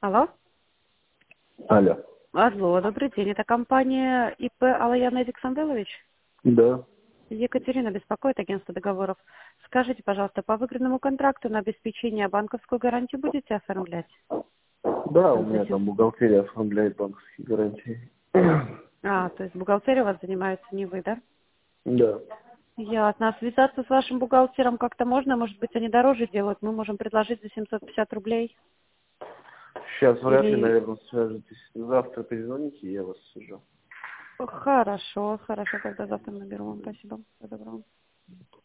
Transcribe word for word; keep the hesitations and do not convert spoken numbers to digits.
Алло. Алло. Алло, добрый день. Это компания ИП Алаян Эдик Самвелович? Да. Екатерина беспокоит, агентство договоров. Скажите, пожалуйста, по выигранному контракту на обеспечение банковскую гарантию будете оформлять? Да, у Там меня зачем- там бухгалтерия оформляет банковские гарантии. А, то есть бухгалтерия у вас занимается, не вы, да? Да. Ясно. А связаться с вашим бухгалтером как-то можно? Может быть, они дороже делают? Мы можем предложить за семьсот пятьдесят рублей. Сейчас вряд ли, Или... наверное, свяжетесь. Завтра перезвоните, и я вас свяжу. Хорошо, хорошо, тогда завтра наберу вам. Спасибо. Всего доброго.